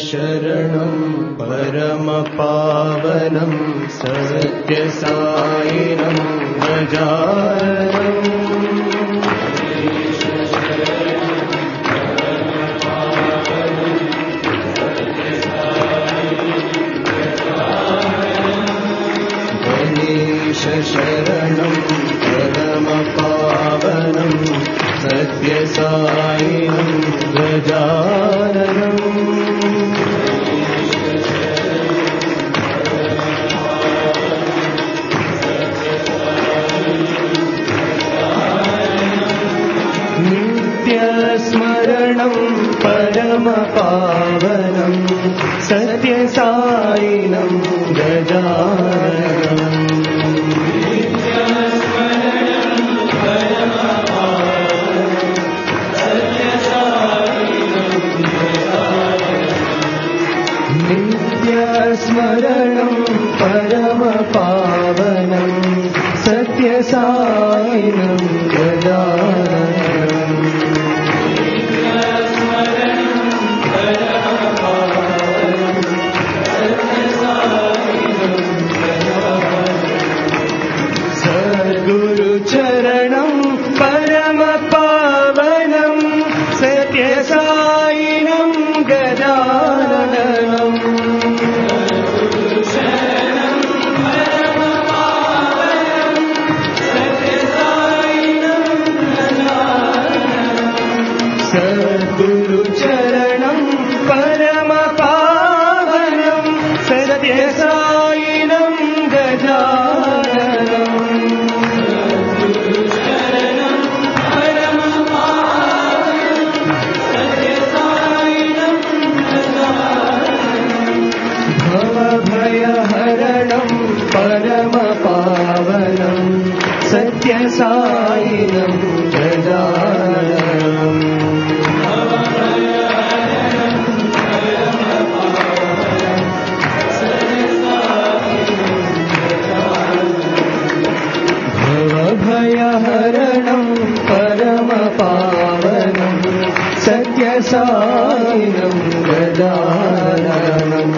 शरणं परमपावनं सत्यसायिनं गजाननम् शरणं परमपावनं सत्यसायिनं गजाननम् नित्यस्मरणं परमपावनं सत्यसायिनं गजाननम् स्मरणं परमपावनं सत्यसायिनं गजाननम् सद्गुरुचरणं परमपावनं सत्यसायिनं गजाननम् सद्गुरुचरणं परमपावनं सत्यसायिनं गजाननम् भवभयहरणं परमपावनं सत्यसायिनं गजाननम् भयहरणं परमपावनं सत्यसायिनं गजाननम्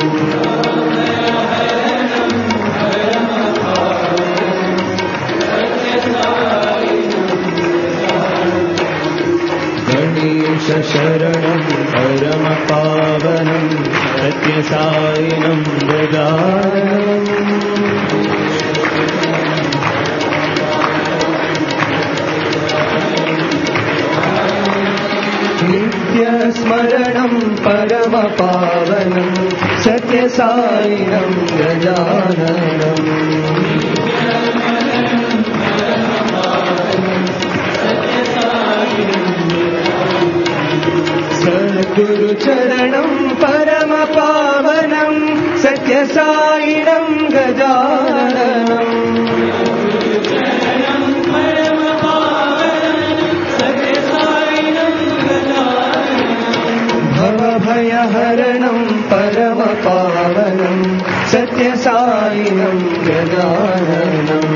गणेशशरणं परमपावनं सत्यसायिनं गजाननम् नित्यस्मरणं परमपावनं सत्यसायिनं गजाननम् सद्गुरुचरणं परमपावनं सत्यसायिनं गजाननम् भवभयहरणं परमपावनं सत्यसायिनं गजाननम्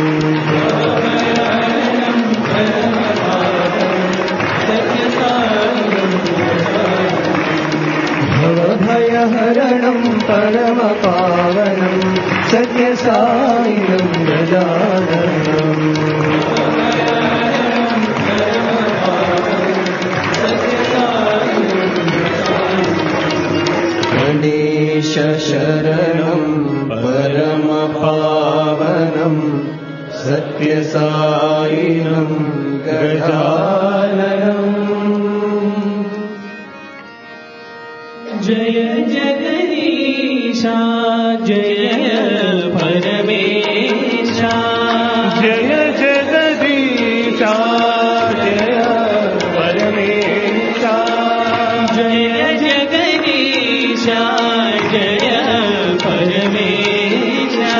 भवभयहरणं परमपावनं सत्यसायिनं गजाननम् गणेशशरणं परमपावनं सत्यसायिनं गजाननम् जय जगदीशा जय परमेशा जय जगदीशा जय परमेशा जय जगदीशा जय परमेशा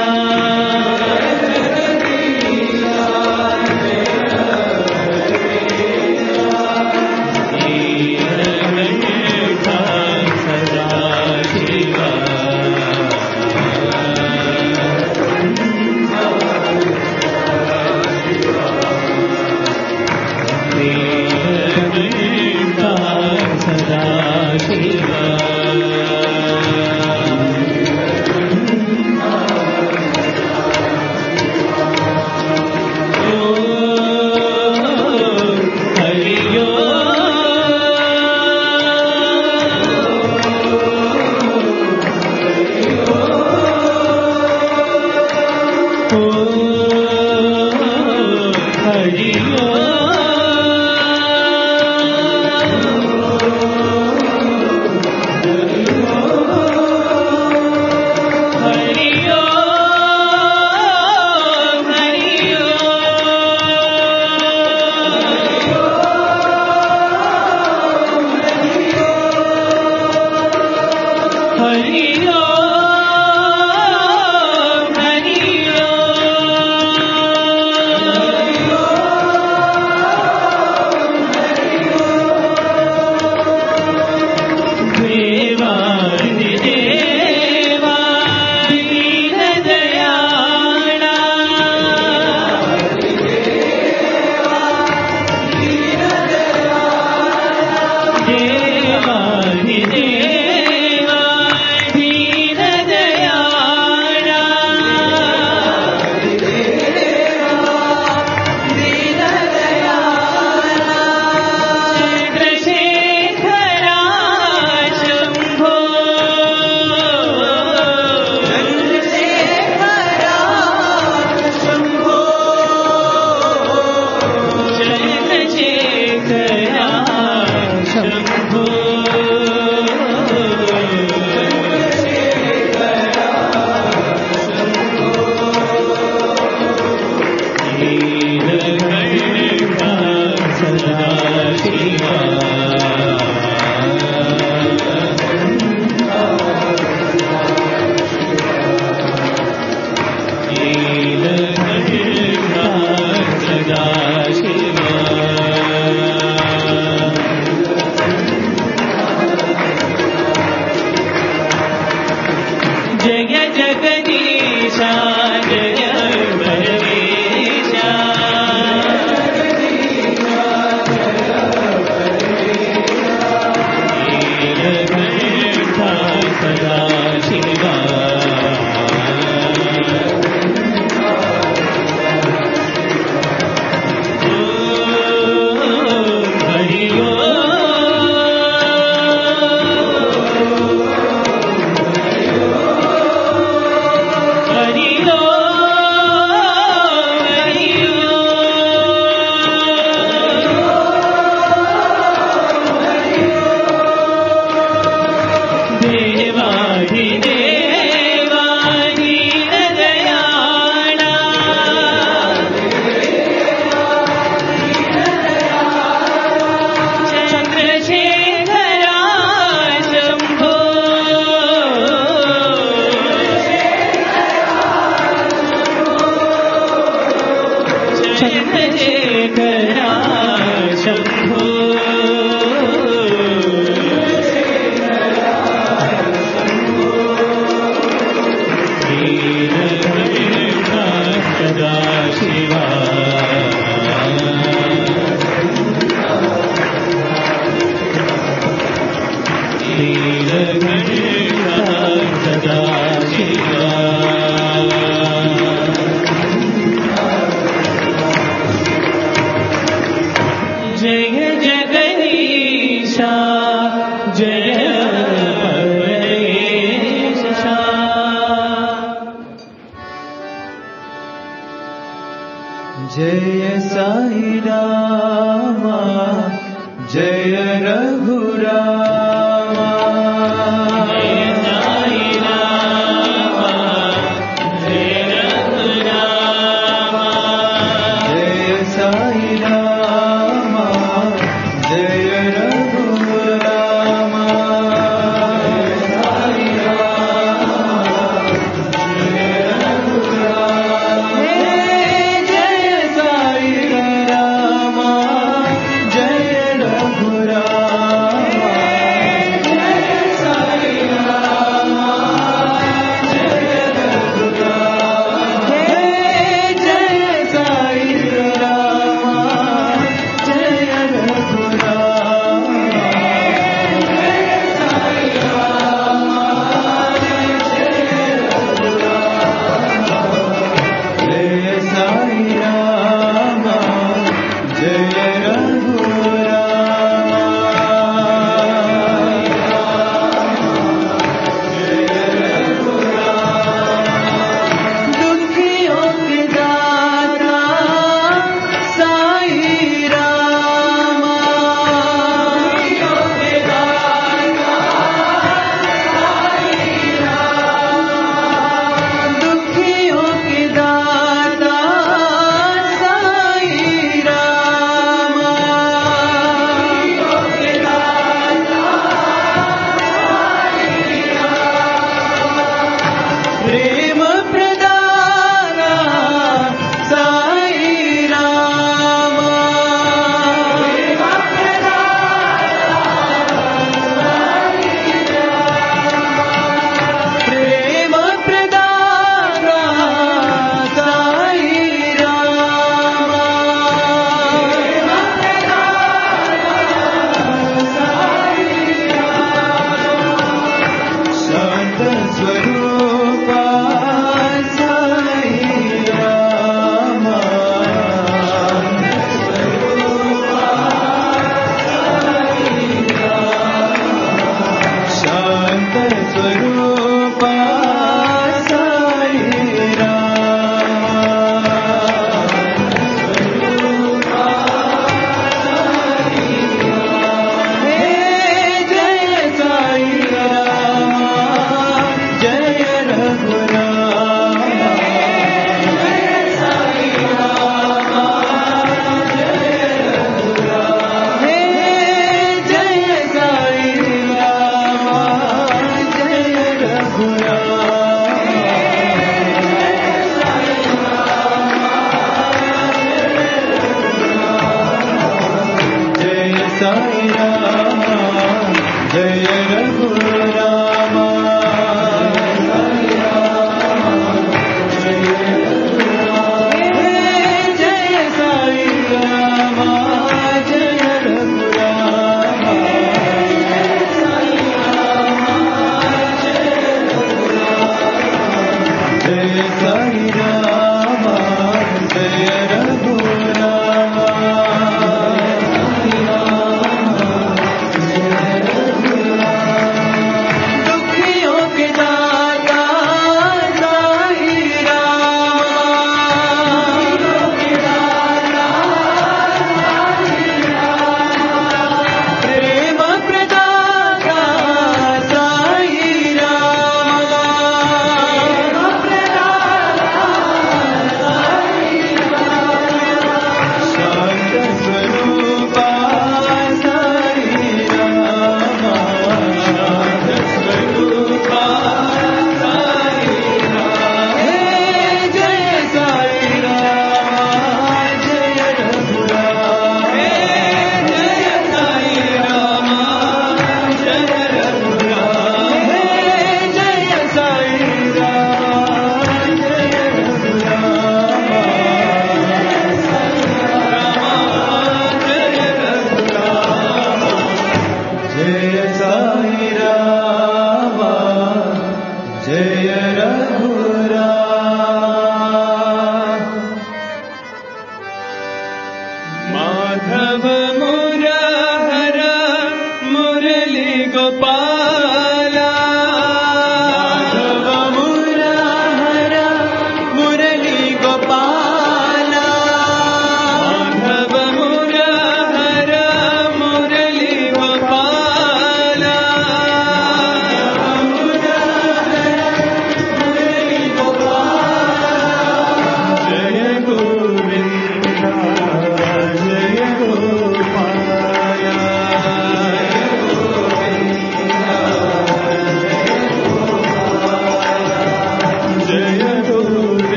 साई रामा जय रघुरामा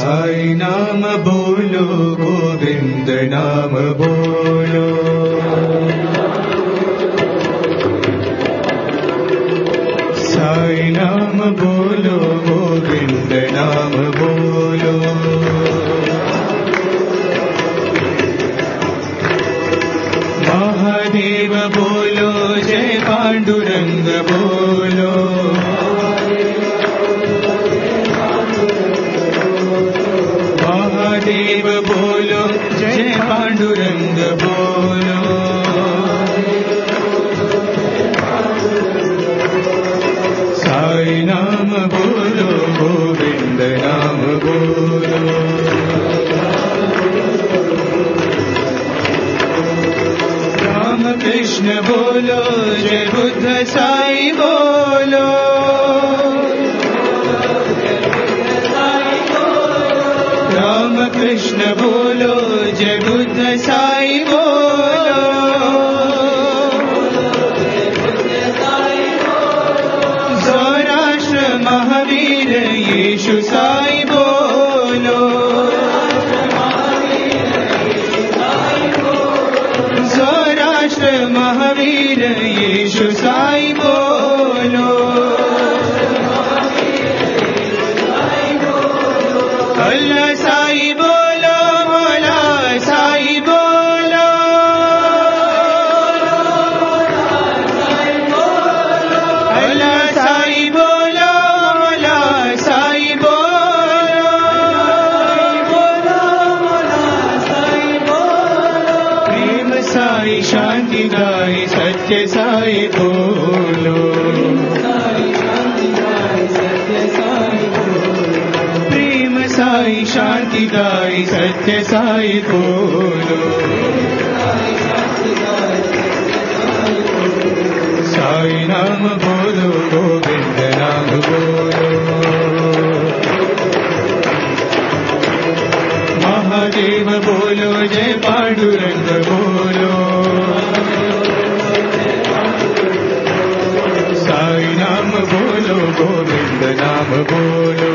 साई नाम बोलो गोविंद नाम बोलो साई नाम बोलो गोविंद नाम बोलो महादेव बोलो जय पांडुरंग बोलो महादेव बोलो जय पांडुरंग बोलो साई नाम बोलो गोविंद नाम बोलो राम कृष्ण बोलो जय बुद्ध साई बोलो राम कृष्ण बोलो जय बुद्ध साई बोलो सौराष्ट्र महावीर यीशु साई बोलो सौराष्ट्र महावीर यीशु साई बोलो अल्लाह साई बोलो मौला साई बोलो अल्लाह साई बोलो मौला साई बोलो प्रेम साई शांति दाई सत्य साई बोलो प्रेम साई शांति दाई सत्य साई बोलो साई नाम बोलो गोविंद नाम बोलो महादेव बोलो जय पांडुरंग बोलो साई नाम बोलो गोविंद नाम बोलो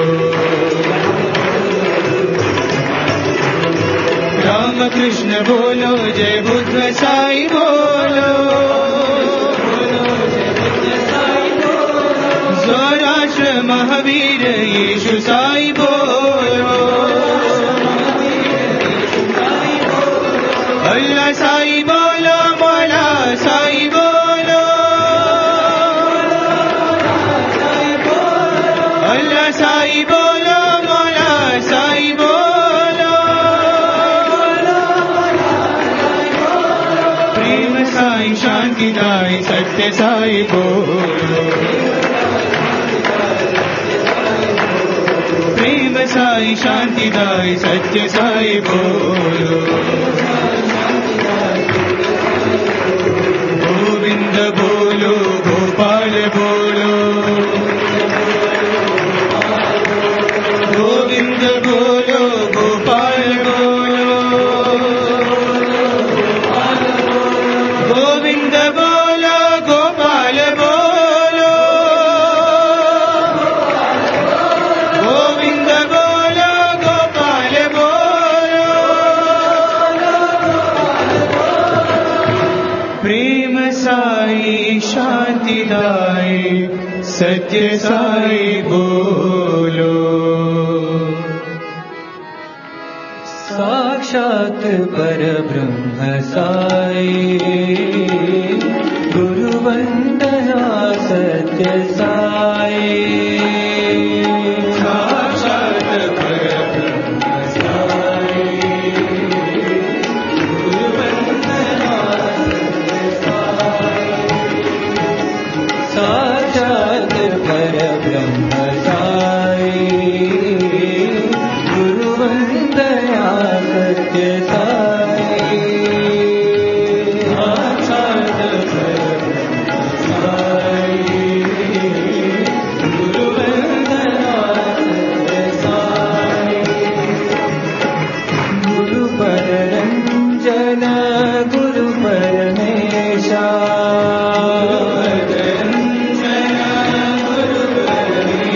राम कृष्ण बोलो जय बुद्ध साई बोलो सौराष्ट्र महावीर यीशु साई बोलो अल्लाह साई बोलो मौला साई बोलो अल्लाह साई बोलो मौला साई बोलो प्रेम साई शांति दाई सत्य साई बोलो प्रेम साई शांति दाई सत्य साई बोलो गोविंद बोलो गोपाल बोलो गोविंद बोलो गोपाल बोलो गोविंद बोलो गोपाल बोलो गोविंद बोलो गोपाल बोलो प्रेम साई शांति दाई सत्य साई बोलो साक्षात परब्रह्म साई गुरुवंदना सत्य साई साक्षात परब्रह्म साई गुरुवंदना साक्षात परब्रह्म साई गुरुवंदना सत्य साई साक्षात परब्रह्म साई गुरुवंदना सत्य साई गुरु पररंजन गुरु परमेशा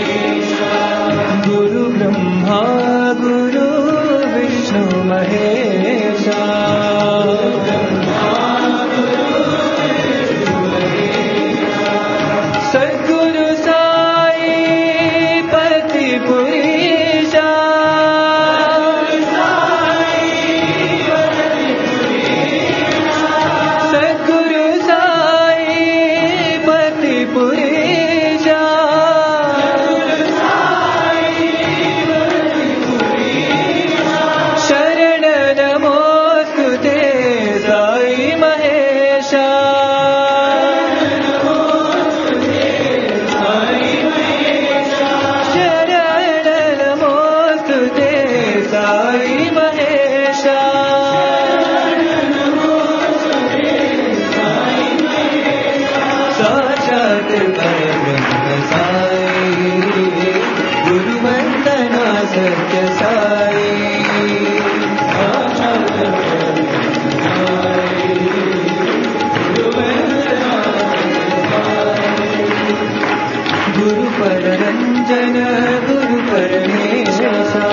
गुरु पररंजन गुरु परमेशा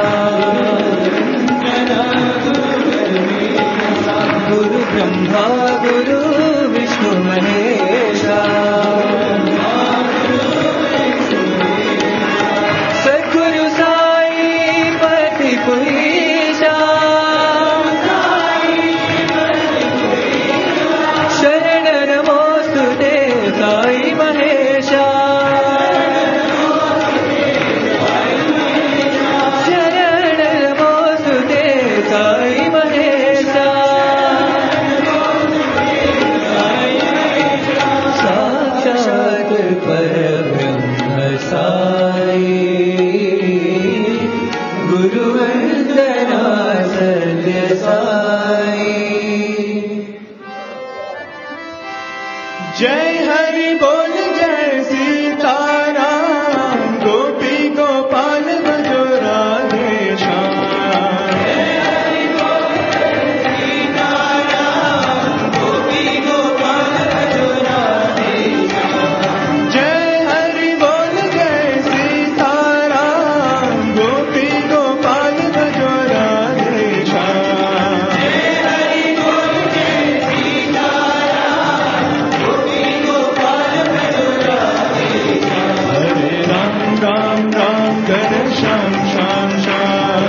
गुरु ब्रह्मा गुरु विष्णु महेशा सद्गुरु साई पति पुरीशा शरण नमोस्तुते साई महेशा शरण नमोस्तुते साई महेशा साक्षात् परब्रह्म साई गुरु वंदना सत्य साई। जय हरि बोल जय सीताराम गोपी गोपाल भजो राधे श्याम। जय हरि बोल जय सीताराम गोपी गोपाल भजो राधे श्याम। जय हरि बोल जय सीताराम गोपी गोपाल भजो राधे श्याम। जय हरि बोल जय सीताराम गोपी गोपाल भजो राधे श्याम। हरे राम राम राम हरे श्याम श्याम श्याम।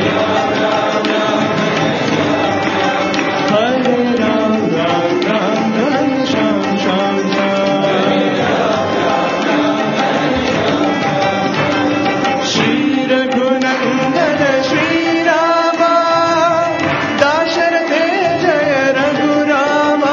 हरे राम राम राम हरे श्याम श्याम श्याम। श्री रघुनंदन श्री रामा दाशरथे जय रघुरामा।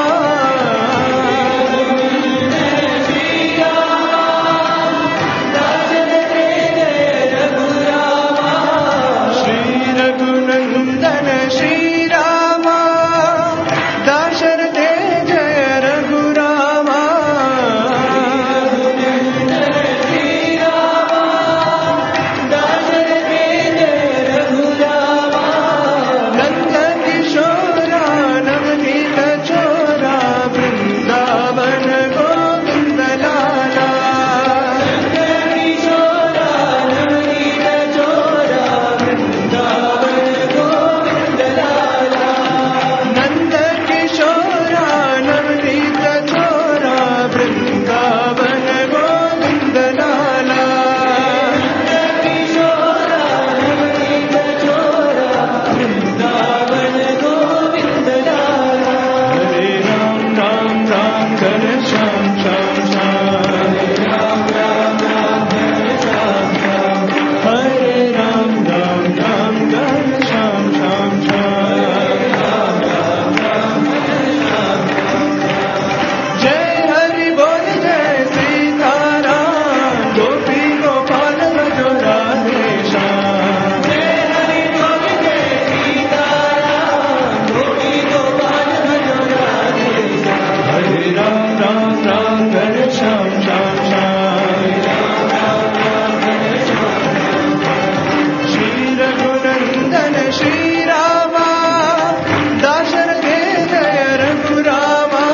श्री रघुनंदन श्री रामा दाशरथे जय रघुरामा। नंद किशोरा नवनीत चोरा वृंदावन गोविंद लाला। नंद किशोरा नवनीत चोरा वृंदावन गोविंद लाला। नंद किशोरा नवनीत चोरा वृंदावन गोविंद लाला। नंद किशोरा नवनीत चोरा वृंदावन गोविंद लाला। हरे राम राम राम हरे श्याम श्याम श्याम। हरे राम राम राम हरे श्याम श्याम। हरे राम राम राम हरे श्याम श्याम श्याम। जय हरि बोल जय सीताराम गोपी गोपाल भजो राधे श्याम। जय हरि बोल जय सीताराम गोपी गोपाल भजो राधे श्याम। हरे राम राम राम हरे श्याम श्याम श्याम। श्री रघुनंदन श्री रामा दाशरथे जय रघुरामा।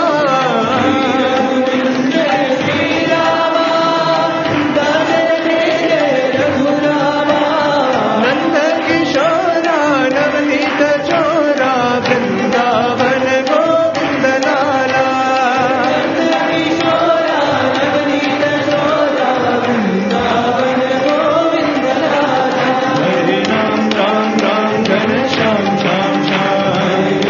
नंद किशोरा नवनीत चोरा वृंदावन गोविंद लाला। हरे राम राम राम हरे श्याम श्याम श्याम।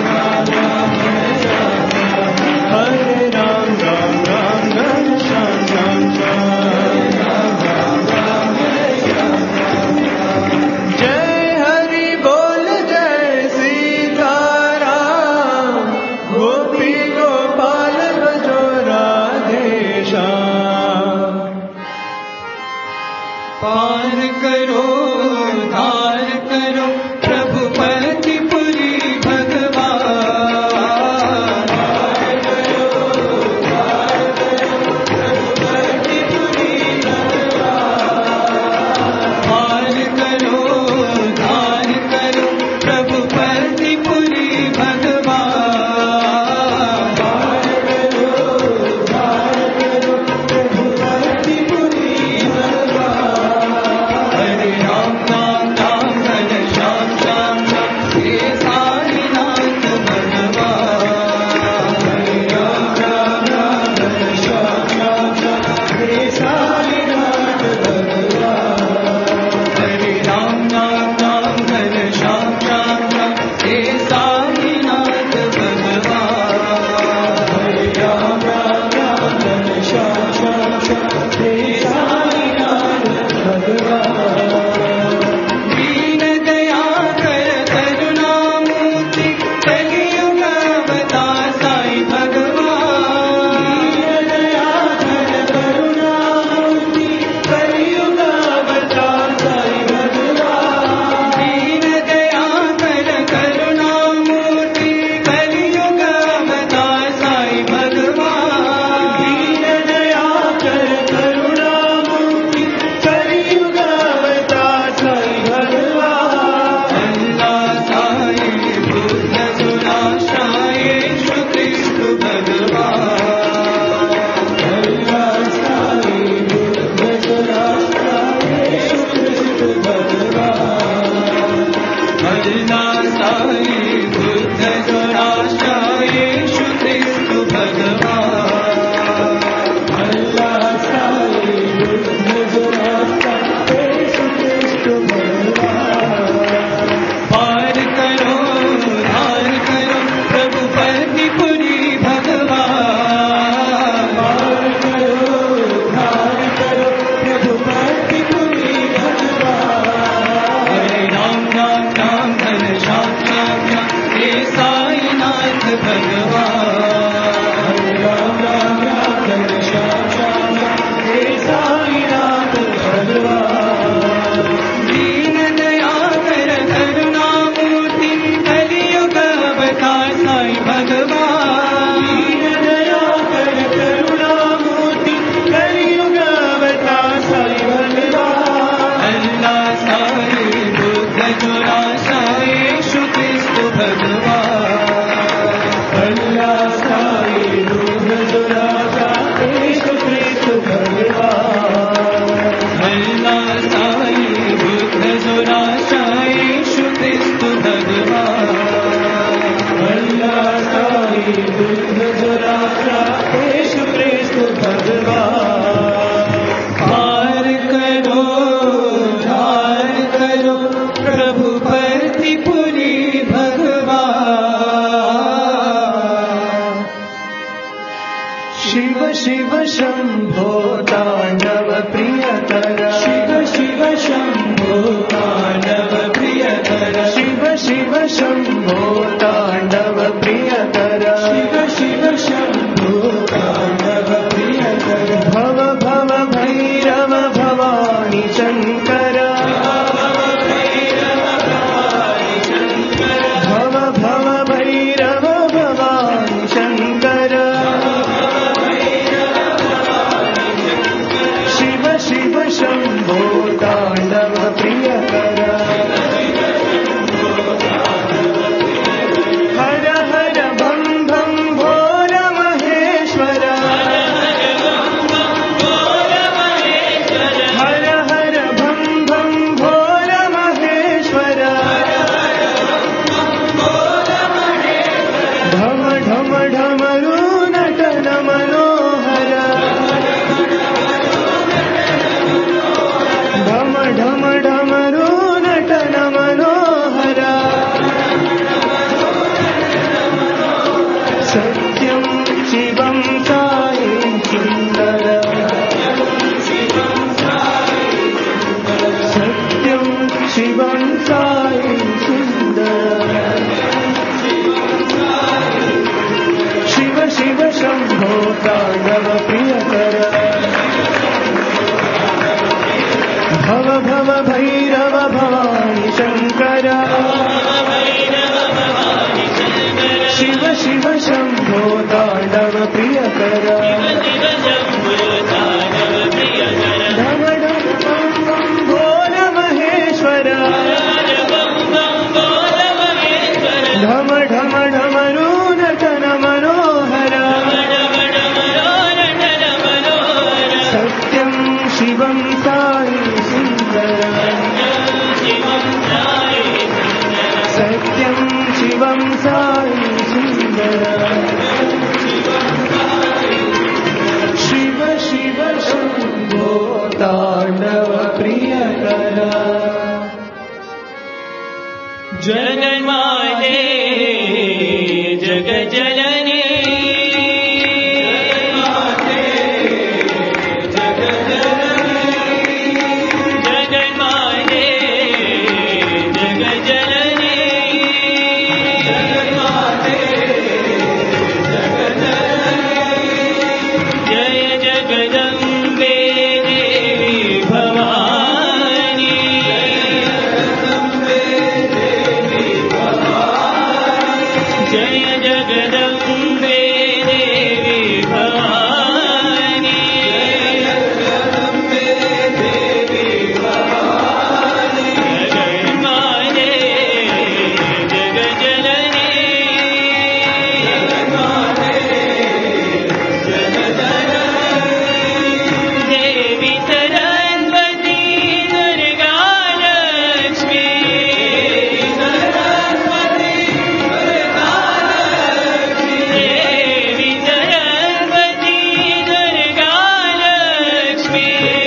हरे राम राम राम हरे श्याम श्याम श्याम। जय हरि बोल जय सीताराम गोपी गोपाल भजो राधे श्याम। पार करो धार करो प्रभु पति पुरी भगवान। पार करो धार करो प्रभु पति पुरी भगवान। पार करो धार करो प्रभु पति पुरी भगवान। पार करो धार करो प्रभु पति पुरी शम्भो ताण्डव प्रियकर शिव शिव शम्भो ताण्डव प्रियकर भव भव भैरव भवानी शङ्कर भव भव भैरव भवानी शङ्कर शिव शिव शम्भो ताण्डव प्रियकर हर हर भं भं भोर महेश्वर हर हर भं भं भोर महेश्वर ढम ढम ढमरू नटन मनोहर ढम ढम ढमरू नटन मनोहर सत्यं शिवं साई सुन्दर सत्यं शिवं साई सुन्दर शिव शिव शम्भो ताण्डव प्रियकर भव भव भैरव भवानी शङ्कर शिव शिव शम्भो ताण्डव प्रियकर ढम ढम बं बं भोर महेश्वर ढम ढम ढमरू नटन मनोहर सत्यं शिवं साई सुन्दर सत्यं शिवं साई सुन्दर शिव शिव शम्भो ताण्डव प्रियकर जगन्माते जगज्जननी जगन्माते जगज्जननी जय जगदम्बे देवी भवानी जय जगदम्बे देवी भवानी जगन्माते जगज्जननी देवी सरस्वती दुर्गा लक्ष्मी देवी सरस्वती दुर्गा लक्ष्मी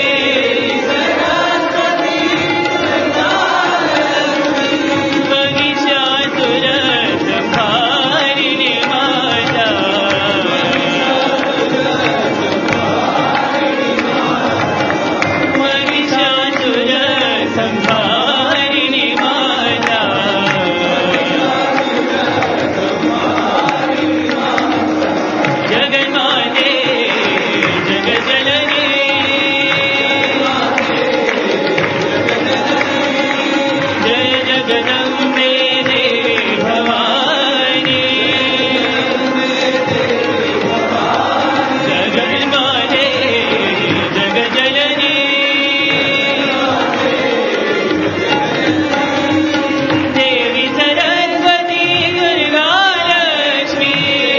महिषासुर संहारिणी माता महिषासुर संहारिणी माता जगन्माते जगज्जननी जय जगदम्बे देवी भवानी जगन्माते जगज्जननी देवी सरस्वती दुर्गा लक्ष्मी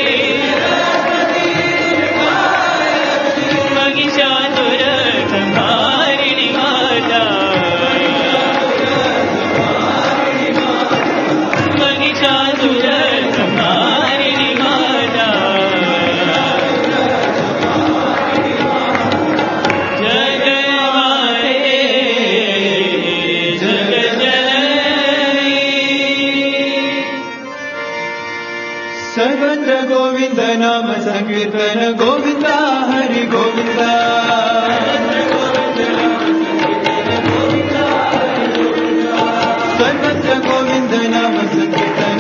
महिषासुर संहारिणी माता महिषासुर संहारिणी माता जगन्माते जगज्जननी सर्वत्र गोविन्द नाम संकीर्तन गोविन्द हरि गोविन्द सर्वत्र गोविन्द नाम संकीर्तन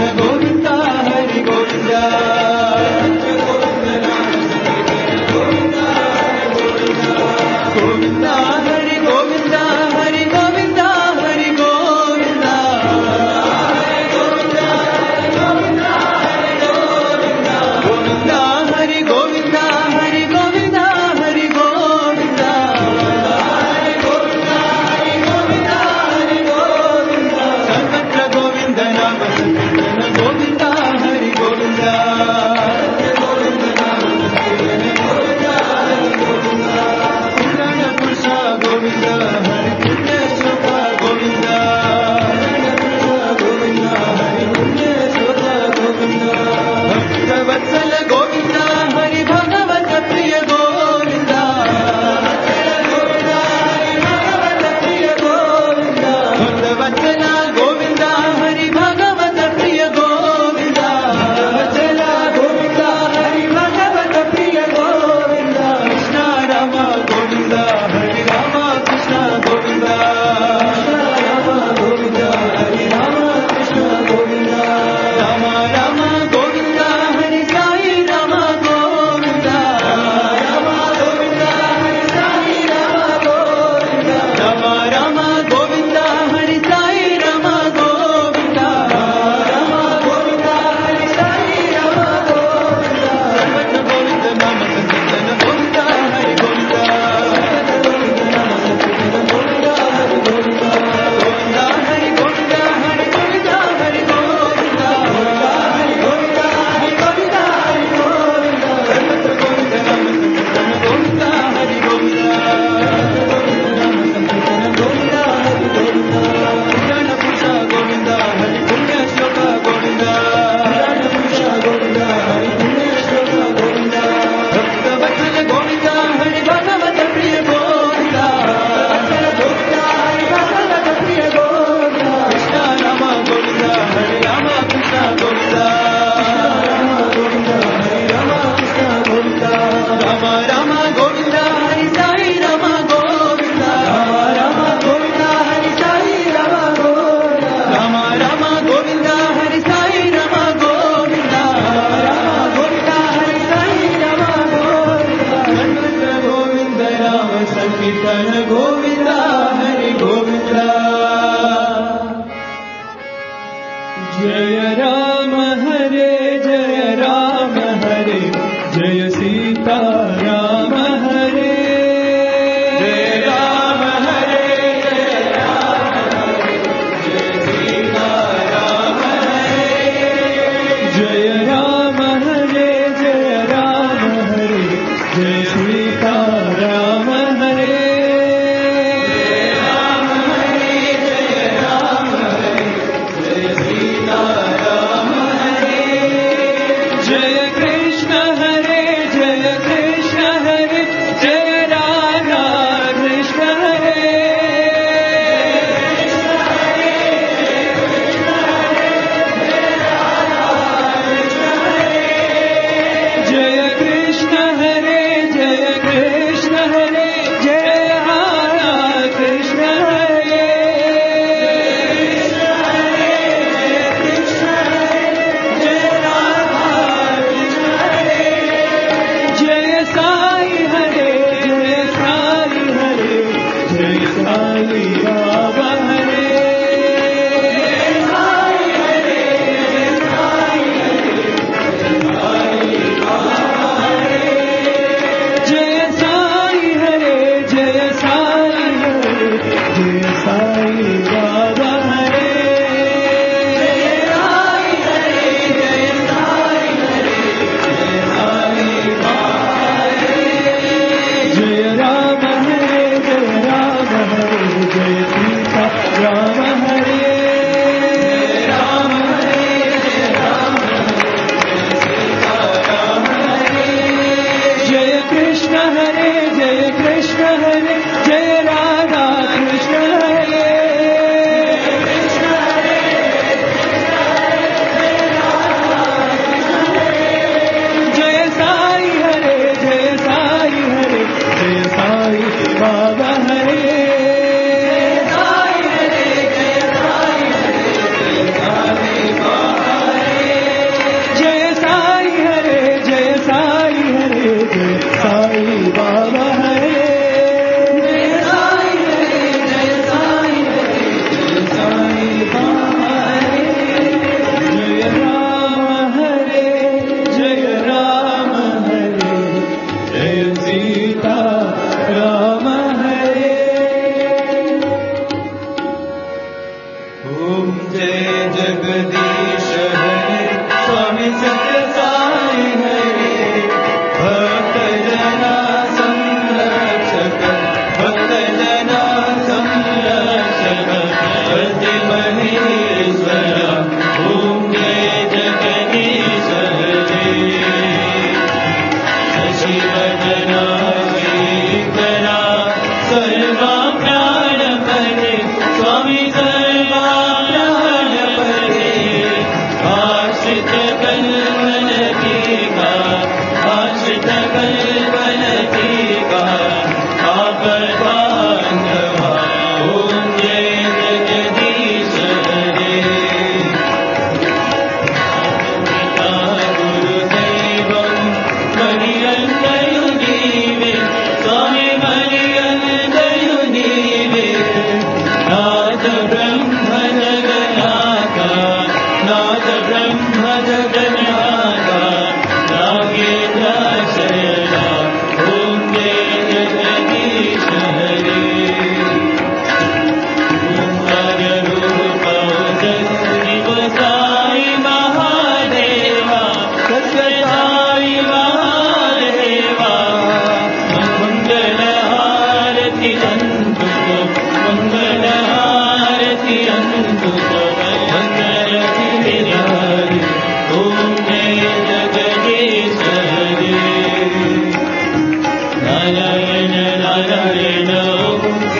जय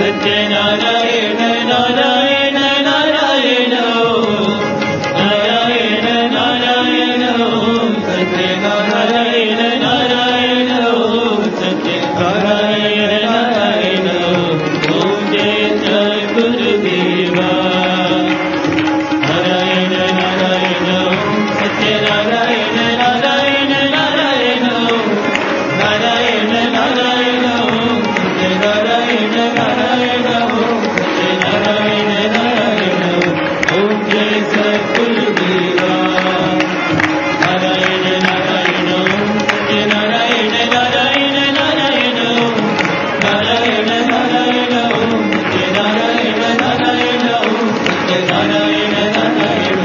सत्यनारायण नारायण नारायण नारायण नारायण सत्यनारायण नारायण सत्यनारायण नारायण ओम जय सद्गुरुदेवा नारायण नारायण सत्यनारायण नारायण नारायण नारायण नारायण सत्यनारायण नारायण सत्यनारायण नारायण ओम जय सद्गुरुदेवा नारायण नारायण सत्यनारायण नारायण नारायण नारायण नारायण सत्यनारायण नारायण सत्यनारायण नारायण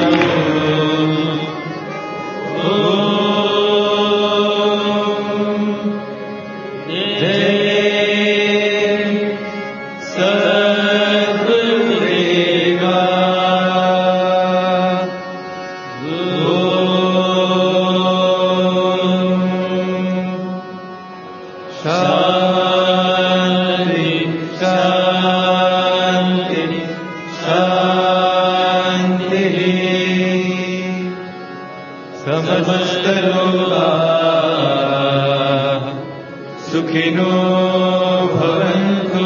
सुखिनो भवन्तु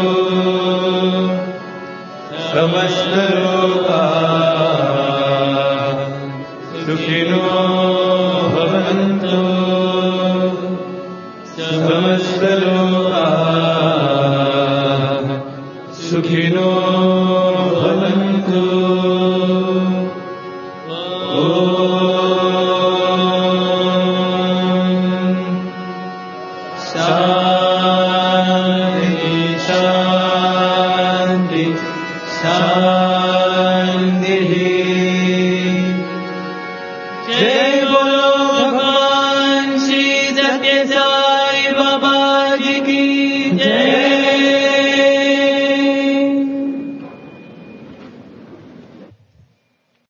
समस्त लोकाः सुखिनो भवन्तु समस्त लोकाः सुखिनो भवन्तु शांति शांति